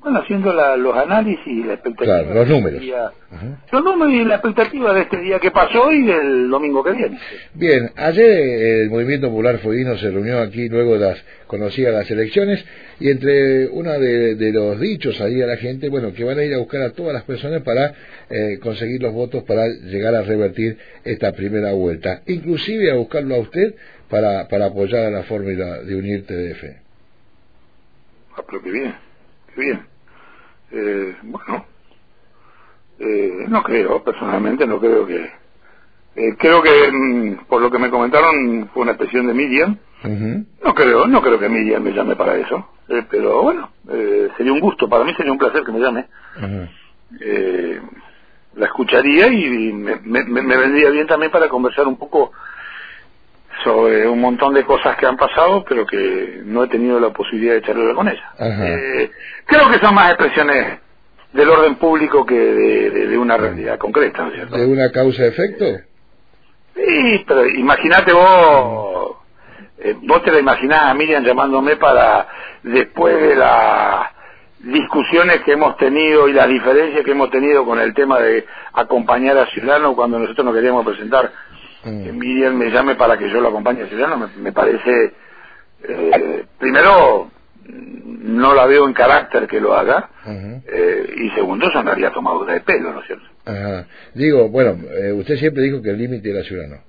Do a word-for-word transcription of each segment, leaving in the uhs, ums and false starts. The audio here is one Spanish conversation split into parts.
Bueno, haciendo la, los análisis y la expectativa. Claro, los números. Día, los números y la expectativa de este día que pasó y del domingo que viene. Bien, ayer el Movimiento Popular Fueguino se reunió aquí luego de las conocidas las elecciones y entre uno de, de los dichos ahí a la gente, bueno, que van a ir a buscar a todas las personas para eh, conseguir los votos para llegar a revertir esta primera vuelta, inclusive a buscarlo a usted para, para apoyar a la fórmula de Unir T D F. Ah, pero qué bien, qué bien. Eh, bueno, eh, no creo, personalmente no creo que... Eh, creo que, mm, por lo que me comentaron, fue una expresión de Miriam. Uh-huh. No creo, no creo que Miriam me llame para eso. Eh, pero bueno, eh, sería un gusto, para mí sería un placer que me llame. Uh-huh. Eh, la escucharía y, y me, me, me vendría bien también para conversar un poco sobre un montón de cosas que han pasado, pero que no he tenido la posibilidad de charlar con ella. Eh, creo que son más expresiones del orden público que de, de, de una realidad concreta, ¿no es cierto? ¿De una causa-efecto? Eh, sí, pero imagínate vos, eh, vos te la imaginás a Miriam llamándome para, después de las discusiones que hemos tenido y las diferencias que hemos tenido con el tema de acompañar a Ciudadanos cuando nosotros nos queríamos presentar, que Miriam me llame para que yo lo acompañe a Ciudadano, me, me parece, eh, primero, no la veo en carácter que lo haga, uh-huh. eh, y segundo, sonaría tomadura de pelo, ¿no es cierto? Ajá. Digo, bueno, eh, usted siempre dijo que el límite era Ciudadano,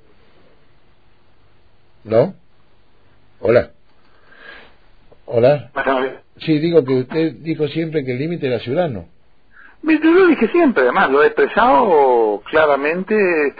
¿no? Hola. Hola. Sí, digo que usted dijo siempre que el límite era Ciudadano. Yo lo dije siempre, además, lo he expresado claramente,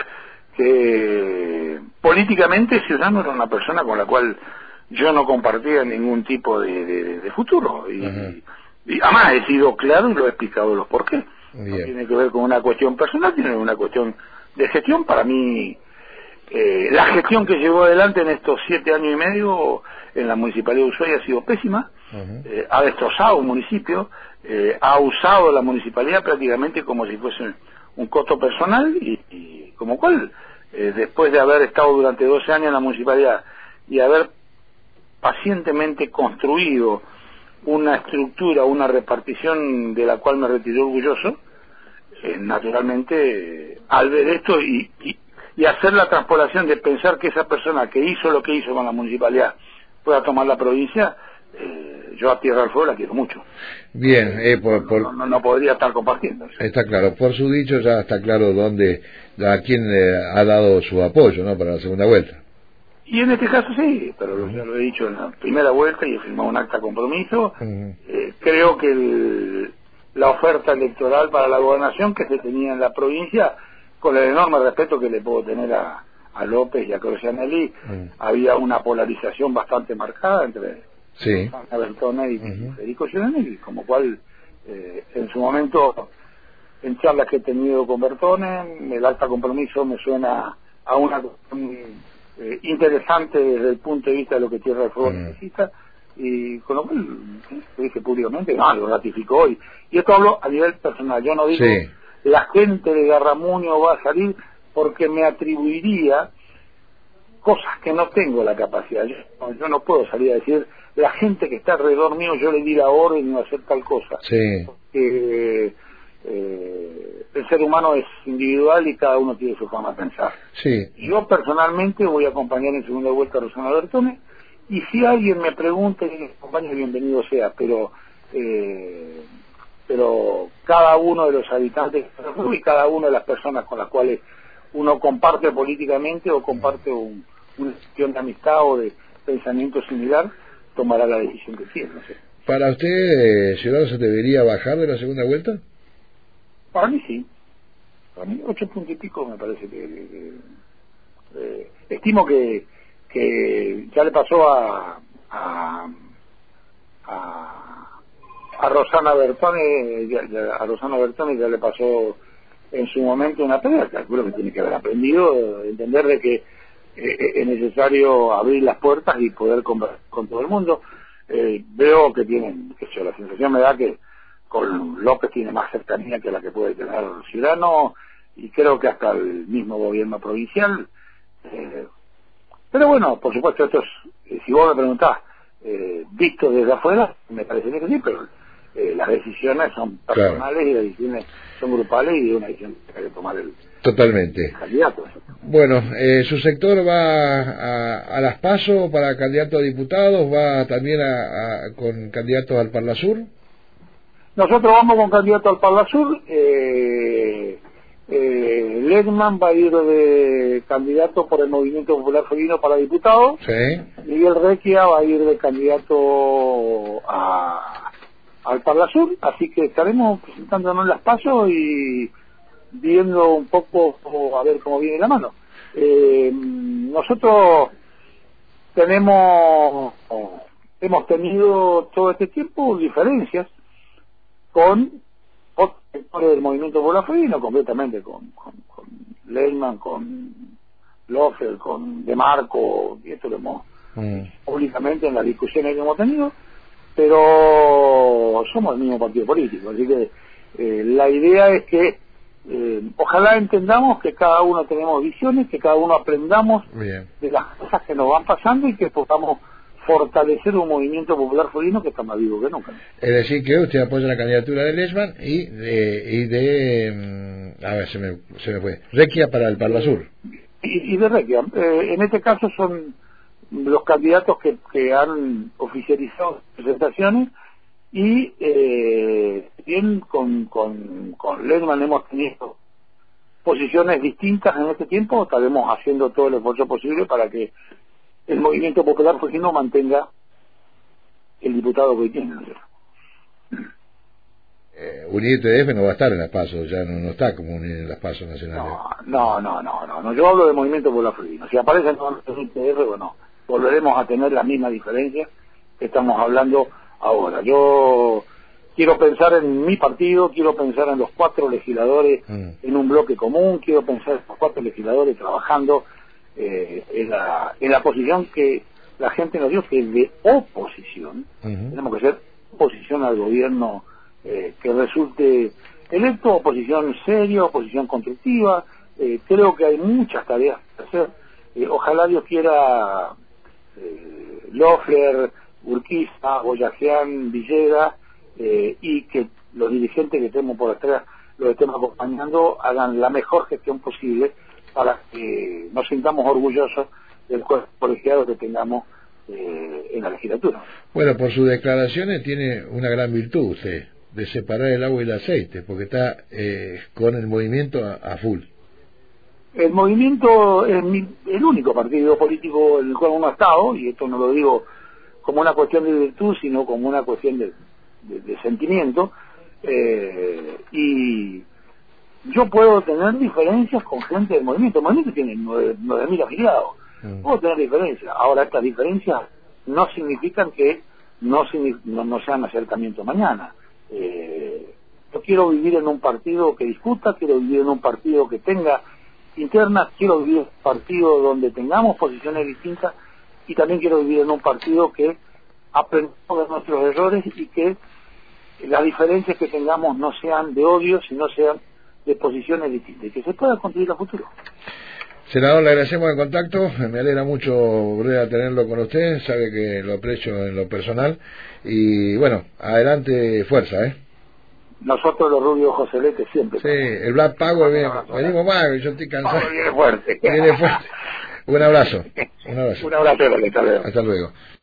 que políticamente Ciudadano era una persona con la cual yo no compartía ningún tipo de, de, de futuro y, uh-huh. y además he sido claro y lo he explicado los por qué. No tiene que ver con una cuestión personal, tiene una cuestión de gestión. Para mí eh, la gestión que llevó adelante en estos siete años y medio en la Municipalidad de Ushuaia ha sido pésima. Uh-huh. eh, ha destrozado un municipio, eh, ha usado la municipalidad prácticamente como si fuese un, un costo personal y, y como cual Eh, después de haber estado durante doce años en la municipalidad y haber pacientemente construido una estructura, una repartición de la cual me retiré orgulloso, eh, naturalmente eh, al ver esto y, y, y hacer la transpolación de pensar que esa persona que hizo lo que hizo con la municipalidad pueda tomar la provincia, eh, yo a Tierra del Fuego la quiero mucho. Bien, eh, por, por... No, no, no podría estar compartiendo. Está claro, por su dicho ya está claro dónde, a quién eh, ha dado su apoyo, ¿no?, para la segunda vuelta. Y en este caso sí, pero uh-huh. ya lo he dicho en la primera vuelta y he firmado un acta de compromiso. Uh-huh. Eh, creo que el, la oferta electoral para la gobernación que se tenía en la provincia, con el enorme respeto que le puedo tener a, a López y a Crocianelli, uh-huh. había una polarización bastante marcada entre sí. Bertone y uh-huh. Federico Giovanelli, como cual eh, en su momento, en charlas que he tenido con Bertone, el acta de compromiso me suena a una cuestión eh, interesante desde el punto de vista de lo que Tierra del Fuego uh-huh. necesita, y con lo cual se dije públicamente, no, lo ratificó, y, y esto hablo a nivel personal, yo no digo sí. la gente de Garramuño va a salir, porque me atribuiría cosas que no tengo la capacidad. Yo, yo no puedo salir a decir, la gente que está alrededor mío, yo le di la orden de hacer tal cosa. Sí. Porque, eh, el ser humano es individual y cada uno tiene su forma de pensar. Sí. Yo personalmente voy a acompañar en segunda vuelta a Rosana Bertone, y si alguien me pregunta que me acompañe, bienvenido sea, pero eh, pero cada uno de los habitantes y cada una de las personas con las cuales uno comparte políticamente o comparte un, una cuestión de amistad o de pensamiento similar, tomará la decisión que quiera, no sé. ¿Para usted, eh, Ciudadano, se debería bajar de la segunda vuelta? Para mí sí. Para mí ocho puntos y pico me parece que... que, que eh, estimo que, que ya le pasó a... a, a, a Rosana Bertone, ya, ya, a Rosana Bertone ya le pasó en su momento una pelea, calculo que tiene que haber aprendido, entender de que eh, es necesario abrir las puertas y poder conversar con todo el mundo. Eh, veo que tienen, que yo, la sensación me da que con López tiene más cercanía que la que puede tener Ciudadano, y creo que hasta el mismo gobierno provincial. Eh, pero bueno, por supuesto, esto es, eh, si vos me preguntás, eh, visto desde afuera, me parecería que sí, pero eh, las decisiones son personales, claro, y las decisiones son grupales, y de una decisión que hay que tomar el, totalmente. el candidato. Bueno, eh, ¿su sector va a, a las PASO para candidato a diputados? ¿Va también a, a, con candidatos al Parlasur? Nosotros vamos con candidato al Parlasur. eh, eh, Ledman va a ir de candidato por el Movimiento Popular Fueguino para diputado. Sí. Miguel Requia va a ir de candidato a, al Parlasur, así que estaremos presentándonos las PASO y viendo un poco a ver cómo viene la mano. Eh, nosotros tenemos hemos tenido todo este tiempo diferencias con otros sectores del movimiento popular fueguino, completamente con, con, con Leyman, con Loeffler, con De Marco, y esto lo hemos mm. públicamente en las discusiones que hemos tenido, pero somos el mismo partido político, así que eh, la idea es que eh, ojalá entendamos que cada uno tenemos visiones, que cada uno aprendamos Bien. de las cosas que nos van pasando y que podamos fortalecer un movimiento popular fueguino que está más vivo que nunca. Es decir, que usted apoya la candidatura de Ledman y de, y de a ver, se me, se me fue, Requia para el Parlasur. Y, y de Requia. Eh, en este caso son los candidatos que, que han oficializado presentaciones y eh, bien con, con, con Ledman hemos tenido posiciones distintas en este tiempo, estaremos haciendo todo el esfuerzo posible para que el movimiento popular fueguino mantenga el diputado que hoy tiene. Eh, Unido T D F no va a estar en las PASO, ya no, no está como Unido en las PASO nacionales. No, no, no, no, no, no, yo hablo del movimiento popular fueguino. Si aparece en el T D F, bueno, volveremos a tener la misma diferencia que estamos hablando ahora. Yo quiero pensar en mi partido, quiero pensar en los cuatro legisladores mm. en un bloque común, quiero pensar en los cuatro legisladores trabajando Eh, en, la, en la posición que la gente nos dio, que es de oposición. Uh-huh. Tenemos que ser oposición al gobierno eh, que resulte electo, oposición seria, oposición constructiva. Eh, creo que hay muchas tareas que hacer. Eh, ojalá Dios quiera eh, Loeffler, Urquiza, Boyajian, Villegas, eh, y que los dirigentes que tenemos por atrás los estemos acompañando, hagan la mejor gestión posible para que nos sintamos orgullosos del cuerpo colegiado que tengamos eh, en la legislatura. Bueno, por sus declaraciones tiene una gran virtud usted, de separar el agua y el aceite, porque está eh, con el movimiento a, a full. El movimiento es mi, el único partido político en el cual uno ha estado, y esto no lo digo como una cuestión de virtud, sino como una cuestión de, de, de sentimiento, eh, y yo puedo tener diferencias con gente del movimiento. El movimiento tiene nueve mil afiliados. Mm. Puedo tener diferencias. Ahora, estas diferencias no significan que no, no, no sean acercamientos mañana. Eh, yo quiero vivir en un partido que discuta, quiero vivir en un partido que tenga internas, quiero vivir en un partido donde tengamos posiciones distintas, y también quiero vivir en un partido que aprendamos de nuestros errores y que las diferencias que tengamos no sean de odio, sino sean de posiciones distintas, y que se pueda construir a futuro. Senador, le agradecemos el contacto, me alegra mucho volver a tenerlo con usted, sabe que lo aprecio en lo personal, y bueno, adelante, fuerza, ¿eh? Nosotros los rubios Joselete siempre. Sí, el Black Power, viene, venimos más, yo estoy cansado. Viene fuerte. Viene fuerte. Un abrazo. Un abrazo. Un abrazo, hasta luego. Hasta luego.